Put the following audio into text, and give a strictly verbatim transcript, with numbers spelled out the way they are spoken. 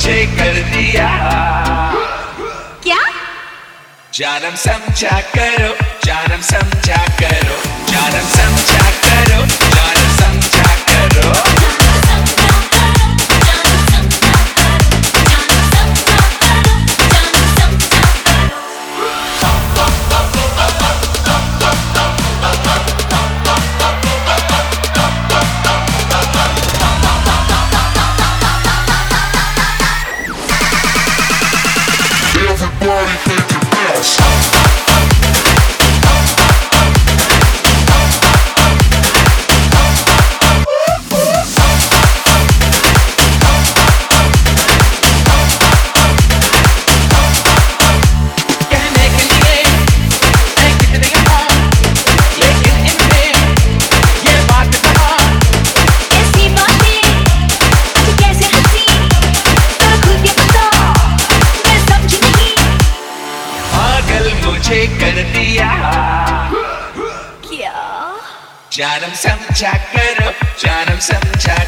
मुझे कर दिया। क्या? जानम समझा करो, जानम समझा करो, जानम समझा करो, जानम समझा करो। Everybody make it bounce. कहने के लिए मैं कितने यहाँ, लेकिन इनमें ये बात कहाँ। ऐसी बातें आज कैसे हंसी, जरा खुल के बता, मैं समझी नहीं। पागल मुझे कर दिया। क्या? जानम समझा करो, जानम समझा